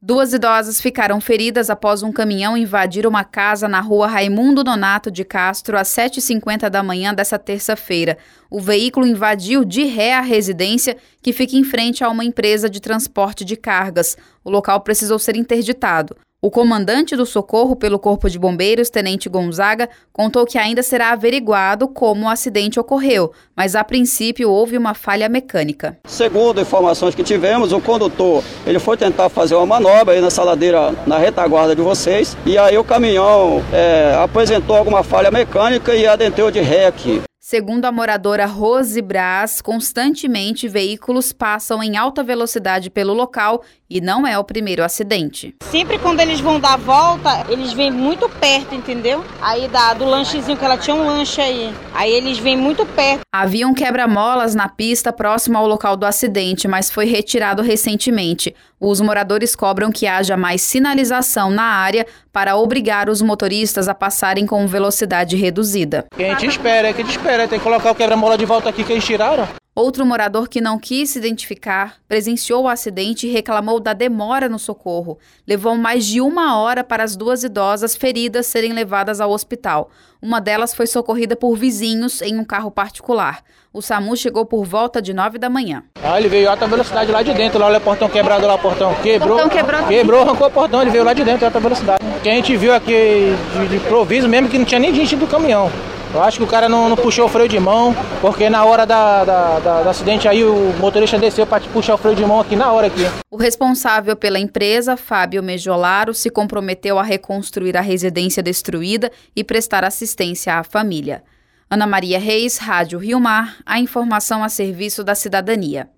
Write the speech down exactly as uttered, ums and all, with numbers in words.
Duas idosas ficaram feridas após um caminhão invadir uma casa na rua Raimundo Nonato de Castro às sete e cinquenta da manhã dessa terça-feira. O veículo invadiu de ré a residência, que fica em frente a uma empresa de transporte de cargas. O local precisou ser interditado. O comandante do socorro pelo Corpo de Bombeiros, Tenente Gonzaga, contou que ainda será averiguado como o acidente ocorreu, mas a princípio houve uma falha mecânica. Segundo informações que tivemos, o condutor ele foi tentar fazer uma manobra aí nessa ladeira, na retaguarda de vocês, e aí o caminhão é, apresentou alguma falha mecânica e adentrou de ré aqui. Segundo a moradora Rose Braz, constantemente veículos passam em alta velocidade pelo local e não é o primeiro acidente. Sempre quando eles vão dar a volta, eles vêm muito perto, entendeu? Aí da, do lanchezinho, que ela tinha um lanche aí. Aí eles vêm muito perto. Havia um quebra-molas na pista próximo ao local do acidente, mas foi retirado recentemente. Os moradores cobram que haja mais sinalização na área para obrigar os motoristas a passarem com velocidade reduzida. O que a gente espera, é que a gente espera, tem que colocar o quebra-mola de volta aqui que eles tiraram. Outro morador que não quis se identificar presenciou o acidente e reclamou da demora no socorro. Levou mais de uma hora para as duas idosas feridas serem levadas ao hospital. Uma delas foi socorrida por vizinhos em um carro particular. O SAMU chegou por volta de nove da manhã. Ah, ele veio alta velocidade lá de dentro, lá olha o portão quebrado, lá o portão quebrou. Portão quebrou. Quebrou, arrancou o portão, ele veio lá de dentro, alta velocidade. O que a gente viu aqui de, de improviso mesmo, que não tinha nem gente do caminhão. Eu acho que o cara não, não puxou o freio de mão, porque na hora da, da, da, do acidente aí o motorista desceu para puxar o freio de mão aqui na hora aqui. O responsável pela empresa, Fábio Mejolaro, se comprometeu a reconstruir a residência destruída e prestar assistência à família. Ana Maria Reis, Rádio Rio Mar, a informação a serviço da cidadania.